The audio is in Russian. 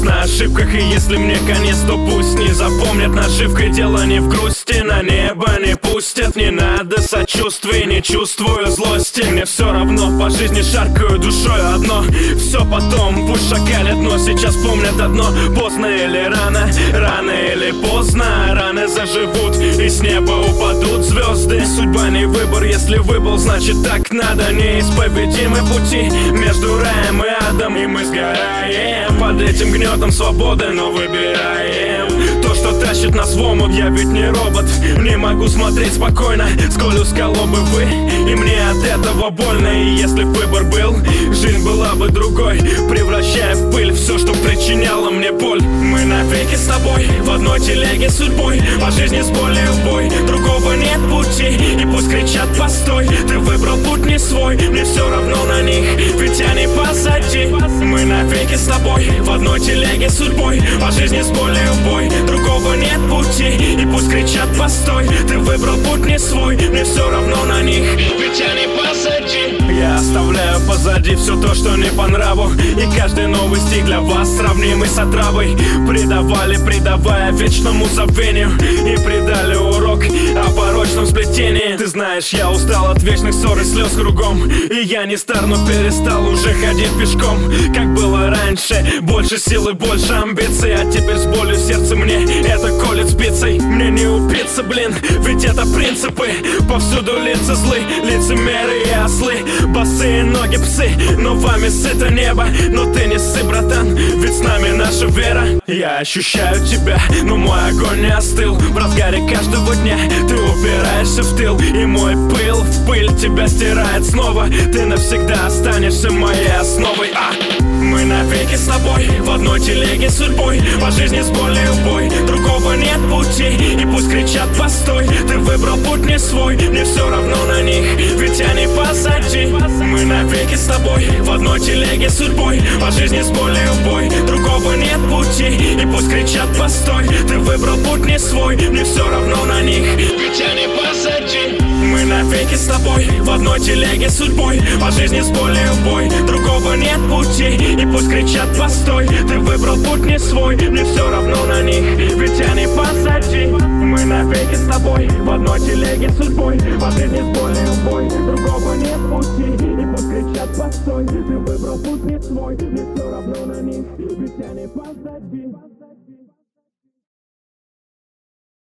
на ошибках, и если мне конец, то пусть не запомнят наживкой. Дело не в грусти, на небо не пустят. Не надо сочувствий, не чувствую злости. Мне все равно, по жизни шаркаю душою одно. Все потом, пусть шакалят, но сейчас помнят одно: поздно или рано, рано или поздно раны заживут, и с неба упадут звезды. Судьба не выбор, если выбор, значит так надо. Неисповедимы пути между раем и адом, и мы сгораем под этим гнетом свободы, но выбираем то, что тащит нас в омут. Я ведь не робот, не могу смотреть спокойно, сколь усколобы вы, и мне от этого больно. И если б выбор был, жизнь была бы другой, превращая в пыль все, что причиняло мне боль. Мы навеки с тобой в одной телеге судьбой, по жизни с болью в бой, другого нет пути. И пусть кричат постой, ты выбрал путь не свой, мне все равно на них, ведь они позади. Мы навеки с тобой в одной телеге судьбой, по жизни с болью в бой, другого нет пути. И пусть кричат постой, ты выбрал путь не свой, мне все равно на них, ведь они позади. Я оставляю позади все то, что не по нраву, и каждый новый стих для вас сравнимый с отравой. Предавали, предавая вечному забвению, и предали урок о порочном сплетении. Ты знаешь, я устал от вечных ссор и слез кругом, и я не стар, но перестал уже ходить пешком. Как было раньше, больше силы, больше амбиций, а теперь с болью в сердце мне это колет спицей. Мне не упиться, блин, ведь это принципы. Повсюду лица злы, лицемеры и ослы, босые ноги псы, но вами сыто небо. Но ты не ссы, братан, ведь с нами наша вера. Я ощущаю тебя, но мой огонь не остыл. В разгаре каждого дня ты упираешься в тыл, и мой пыл в пыль тебя стирает снова. Ты навсегда останешься моей основой. Мы навеки с тобой в одной телеге судьбой, по жизни с болью в бой, другого нет пути. И пусть кричат постой, ты выбрал путь не свой, мне все равно на них, ведь они позади. Мы навеки с тобой в одной телеге судьбой, по жизни с болью в бой, другого нет пути. И пусть кричат постой, ты выбрал путь не свой, мне все равно на них, ведь они позади. Мы навеки с тобой в одной телеге судьбой, по жизни с болью в бой, другого нет пути. И пусть кричат постой, ты выбрал путь не свой, мне все равно на них, ведь они позади. Мы навеки с тобой в одной телеге судьбой, по жизни с болью в бой, другого нет пути. И пусть кричат постой, ты выбрал путь не свой, мне все равно на них, ведь они позади.